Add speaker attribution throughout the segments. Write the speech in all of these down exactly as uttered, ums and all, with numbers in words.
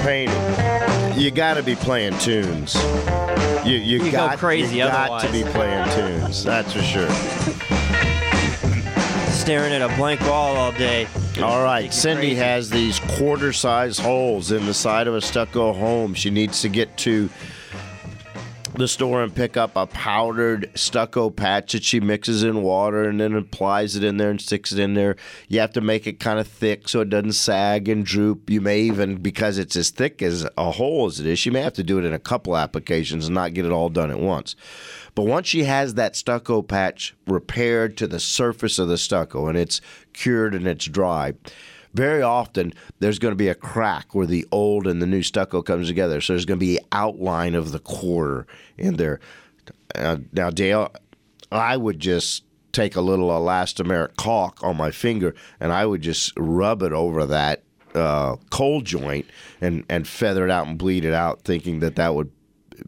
Speaker 1: painting, you got to be playing tunes. You you,
Speaker 2: You
Speaker 1: got
Speaker 2: go crazy
Speaker 1: you got
Speaker 2: otherwise.
Speaker 1: to be playing tunes. That's for sure.
Speaker 2: Staring at a blank wall all day.
Speaker 1: All right,
Speaker 2: Make you
Speaker 1: Cindy
Speaker 2: crazy.
Speaker 1: has these quarter-size holes in the side of a stucco home. She needs to get to the store and pick up a powdered stucco patch that she mixes in water and then applies it in there and sticks it in there. You have to make it kind of thick so it doesn't sag and droop. You may even, because it's as thick as a hole as it is, she may have to do it in a couple applications and not get it all done at once. But once she has that stucco patch repaired to the surface of the stucco and it's cured and it's dry, very often there's going to be a crack where the old and the new stucco comes together. So there's going to be an outline of the quarter in there. Uh, now, Dale, I would just take a little elastomeric caulk on my finger and I would just rub it over that uh, cold joint and, and feather it out and bleed it out, thinking that that would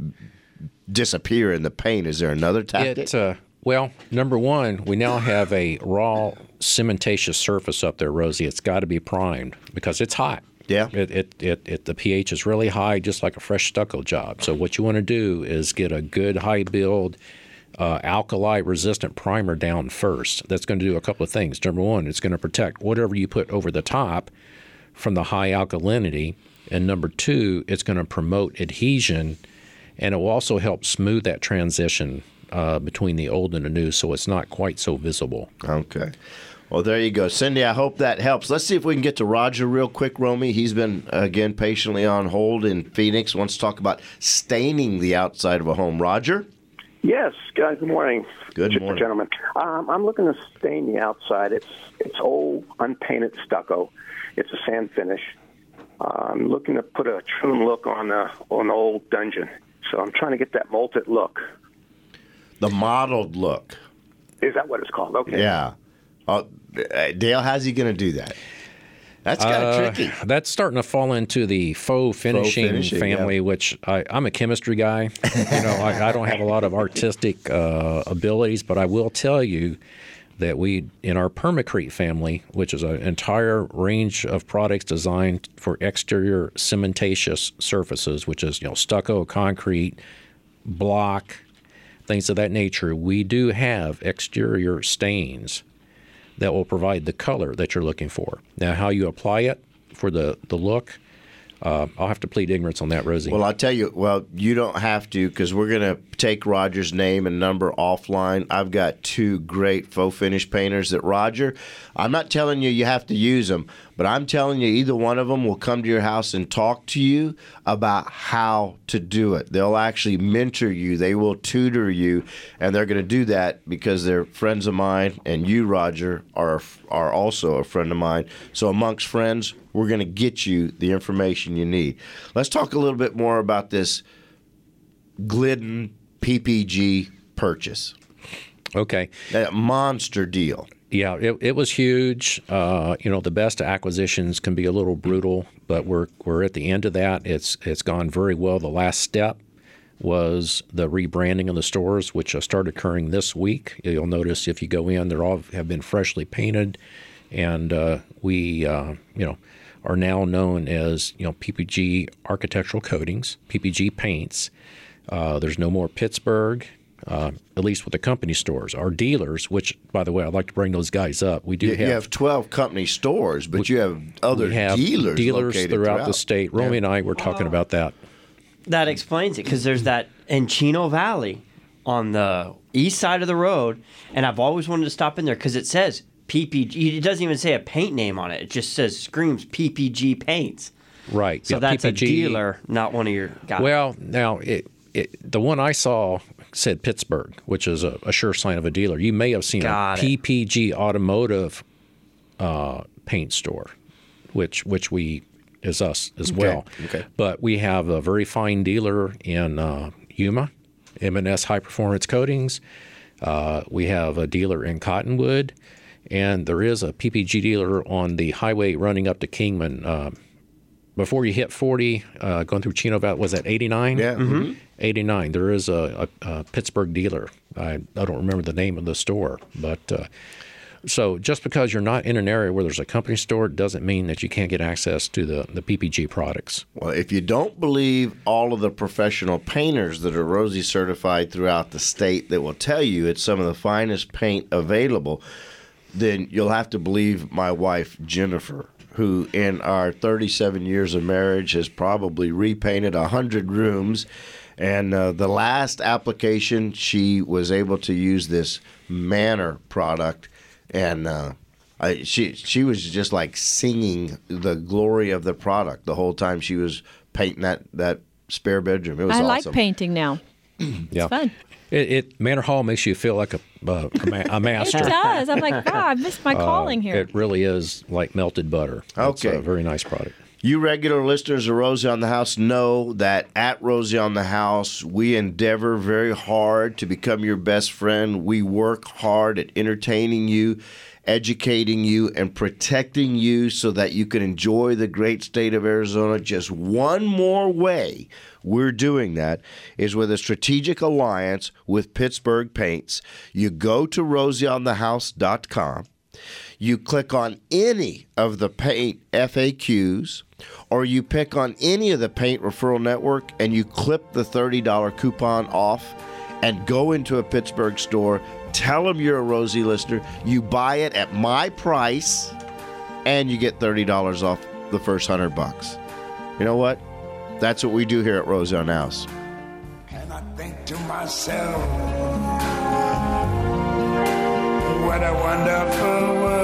Speaker 1: disappear in the paint. Is there another tactic?
Speaker 3: It, uh, well, number one, we now have a raw cementatious surface up there, Rosie. It's got to be primed because it's hot.
Speaker 1: Yeah.
Speaker 3: It, it, it, it, the pH is really high, just like a fresh stucco job. So what you want to do is get a good high build uh, alkali-resistant primer down first. That's going to do a couple of things. Number one, it's going to protect whatever you put over the top from the high alkalinity. And number two, it's going to promote adhesion, and it will also help smooth that transition uh, between the old and the new, so it's not quite so visible.
Speaker 1: Okay. Well, there you go. Cindy, I hope that helps. Let's see if we can get to Roger real quick, Romy. He's been, again, patiently on hold in Phoenix. Wants to talk about staining the outside of a home. Roger?
Speaker 4: Yes, guys. Good morning.
Speaker 1: Good morning.
Speaker 4: Gentlemen. Um, I'm looking to stain the outside. It's it's old, unpainted stucco. It's a sand finish. Uh, I'm looking to put a Troon look on the on the old dungeon. So I'm trying to get that molted look.
Speaker 1: The mottled look.
Speaker 4: Is that what it's called? Okay.
Speaker 1: Yeah. Uh, Dale, how's he going to do that? That's kind of
Speaker 3: Uh,
Speaker 1: tricky.
Speaker 3: That's starting to fall into the faux finishing,
Speaker 1: finishing,
Speaker 3: family,
Speaker 1: yeah.
Speaker 3: which I, I'm a chemistry guy. You know, I, I don't have a lot of artistic uh, abilities, but I will tell you that we, in our Permacrete family, which is an entire range of products designed for exterior cementatious surfaces, which is, you know, stucco, concrete, block, things of that nature, we do have exterior stains that will provide the color that you're looking for. Now, how you apply it for the, the look, uh, I'll have to plead ignorance on that, Rosie.
Speaker 1: Well, I'll tell you, well, you don't have to because we're going to take Roger's name and number offline. I've got two great faux finish painters that Roger, I'm not telling you you have to use them, but I'm telling you either one of them will come to your house and talk to you about how to do it. They'll actually mentor you. They will tutor you, and they're going to do that because they're friends of mine, and you, Roger, are are also a friend of mine. So amongst friends, we're going to get you the information you need. Let's talk a little bit more about this Glidden P P G purchase.
Speaker 3: Okay.
Speaker 1: That monster deal.
Speaker 3: Yeah, it, it was huge. Uh, you know, the best acquisitions can be a little brutal, but we're we're at the end of that. It's it's gone very well. The last step was the rebranding of the stores, which uh, started occurring this week. You'll notice if you go in, they're all have been freshly painted, and uh, we uh, you know are now known as you know P P G Architectural Coatings, P P G Paints. Uh, there's no more Pittsburgh. Uh, at least with the company stores. Our dealers, which, by the way, I'd like to bring those guys up. We do
Speaker 1: You,
Speaker 3: have,
Speaker 1: you have twelve company stores, but
Speaker 3: we,
Speaker 1: you have other
Speaker 3: we have
Speaker 1: dealers
Speaker 3: dealers
Speaker 1: located
Speaker 3: throughout,
Speaker 1: throughout
Speaker 3: the state. Romy
Speaker 1: Yeah.
Speaker 3: and I were talking about that.
Speaker 2: That explains it because there's that in Chino Valley on the east side of the road, and I've always wanted to stop in there because it says P P G. It doesn't even say a paint name on it. It just says screams P P G Paints.
Speaker 3: Right.
Speaker 2: So
Speaker 3: yeah,
Speaker 2: that's
Speaker 3: P P G,
Speaker 2: a dealer, not one of your guys.
Speaker 3: Well, now, it, it, the one I saw said Pittsburgh, which is a, a sure sign of a dealer. You may have seen
Speaker 2: Got
Speaker 3: a
Speaker 2: it.
Speaker 3: P P G Automotive uh, paint store, which which we is us as well.
Speaker 1: okay.
Speaker 3: But we have a very fine dealer in uh, Yuma, M and S High Performance Coatings. Uh, we have a dealer in Cottonwood, and there is a P P G dealer on the highway running up to Kingman. Uh, before you hit forty, uh, going through Chino Valley, was that eighty-nine?
Speaker 1: Yeah. Mm-hmm.
Speaker 3: eighty-nine. There is a, a, a Pittsburgh dealer. I, I don't remember the name of the store, but uh, So just because you're not in an area where there's a company store doesn't mean that you can't get access to the, the P P G products.
Speaker 1: Well, if you don't believe all of the professional painters that are Rosie certified throughout the state that will tell you it's some of the finest paint available, then you'll have to believe my wife, Jennifer, who in our thirty-seven years of marriage has probably repainted one hundred rooms. And uh, the last application, she was able to use this Manor product. And uh, I, she she was just like singing the glory of the product the whole time she was painting that, that spare bedroom. It was
Speaker 5: I
Speaker 1: awesome.
Speaker 5: like painting now.
Speaker 3: Yeah.
Speaker 5: It's fun.
Speaker 3: It, it Manor Hall makes you feel like a, uh, a, ma- a master.
Speaker 5: It does. I'm like, wow, I missed my calling here.
Speaker 3: It really is like melted butter. It's
Speaker 1: Okay.
Speaker 3: a very nice product.
Speaker 1: You regular listeners of Rosie on the House know that at Rosie on the House, we endeavor very hard to become your best friend. We work hard at entertaining you, educating you, and protecting you so that you can enjoy the great state of Arizona. Just one more way we're doing that is with a strategic alliance with Pittsburgh Paints. You go to rosie on the house dot com. You click on any of the paint F A Qs, or you pick on any of the Paint Referral Network, and you clip the thirty dollars coupon off and go into a Pittsburgh store. Tell them you're a Rosie listener. You buy it at my price, and you get thirty dollars off the first one hundred bucks. You know what? That's what we do here at Rosie on the House.
Speaker 6: And I think to myself, what a wonderful world.